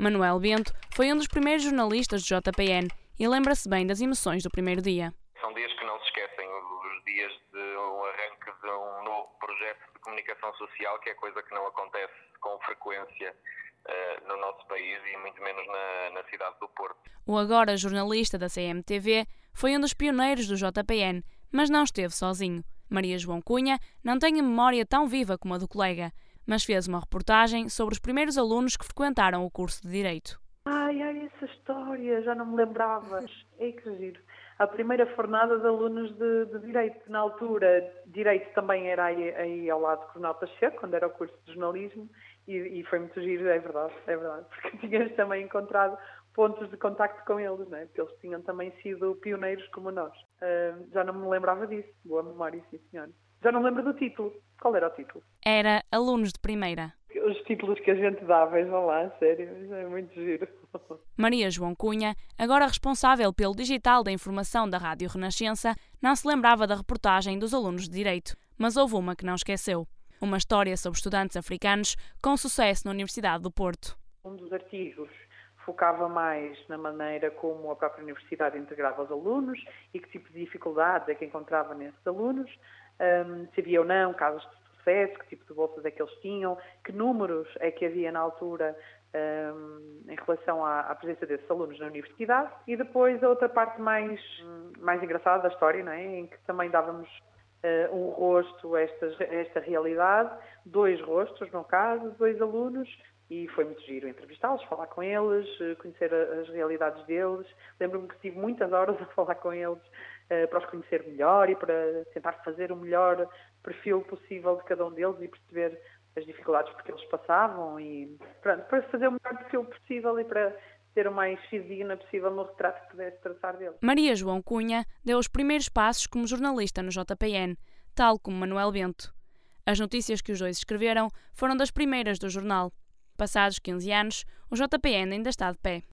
Manuel Bento foi um dos primeiros jornalistas do JPN e lembra-se bem das emoções do primeiro dia. São dias que não se esquecem, os dias de um arranque de um novo projeto de comunicação social, que é coisa que não acontece com frequência no nosso país e muito menos na cidade do Porto. O agora jornalista da CMTV foi um dos pioneiros do JPN, mas não esteve sozinho. Maria João Cunha não tem a memória tão viva como a do colega, mas fez uma reportagem sobre os primeiros alunos que frequentaram o curso de Direito. Ai, essa história, já não me lembrava. É que giro. A primeira fornada de alunos de Direito. Na altura, Direito também era aí ao lado do Coronel Pacheco, quando era o curso de jornalismo, e foi muito giro, é verdade, porque tínhamos também encontrado pontos de contacto com eles, não é? Porque eles tinham também sido pioneiros como nós. Já não me lembrava disso. Boa memória, sim, senhora. Já não me lembro do título. Qual era o título? Era Alunos de Primeira. Os títulos que a gente dá, vejam lá, sério, é muito giro. Maria João Cunha, agora responsável pelo digital da informação da Rádio Renascença, não se lembrava da reportagem dos alunos de Direito, mas houve uma que não esqueceu. Uma história sobre estudantes africanos com sucesso na Universidade do Porto. Um dos artigos focava mais na maneira como a própria universidade integrava os alunos e que tipo de dificuldades é que encontrava nesses alunos, se havia ou não casos de sucesso, que tipo de bolsas é que eles tinham, que números é que havia na altura em relação à presença desses alunos na universidade. E depois a outra parte mais engraçada da história, não é? Em que também dávamos um rosto a esta realidade, dois rostos no caso, dois alunos, e foi muito giro entrevistá-los, falar com eles, conhecer as realidades deles. Lembro-me que tive muitas horas a falar com eles para os conhecer melhor e para tentar fazer o melhor perfil possível de cada um deles e perceber as dificuldades por que eles passavam e pronto, para fazer o melhor perfil possível e para ser o mais fidedigna possível no retrato que pudesse traçar deles. Maria João Cunha deu os primeiros passos como jornalista no JPN, tal como Manuel Bento. As notícias que os dois escreveram foram das primeiras do jornal. Passados 15 anos, o JPN ainda está de pé.